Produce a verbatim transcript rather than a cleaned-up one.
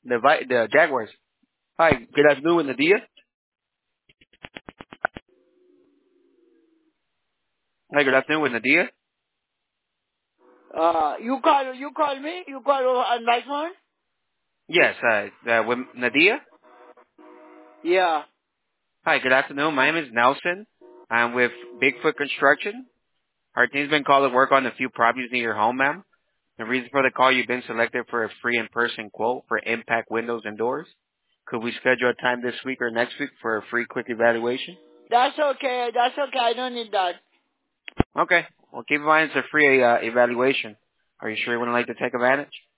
The Vi- the Jaguars. Hi, good afternoon, with Nadia. Hi, good afternoon, with Nadia. Uh, you call, you call me? You call on my phone? Yes, uh, uh, with Nadia. Yeah. Hi, good afternoon. My name is Nelson. I'm with Bigfoot Construction. Our team's been called to work on a few properties near your home, ma'am. The reason for the call, you've been selected for a free in-person quote for impact windows and doors. Could we schedule a time this week or next week for a free quick evaluation? That's okay. That's okay. I don't need that. Okay. Well, keep in mind it's a free uh, evaluation. Are you sure you wouldn't like to take advantage?